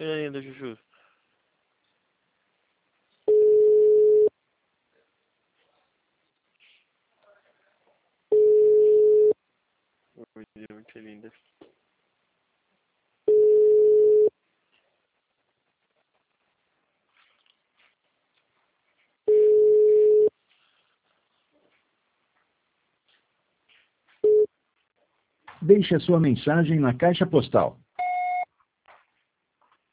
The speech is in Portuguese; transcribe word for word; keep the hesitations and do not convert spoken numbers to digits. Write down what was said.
E ainda, Chuchu? Oi, muito linda. Deixe a sua mensagem na caixa postal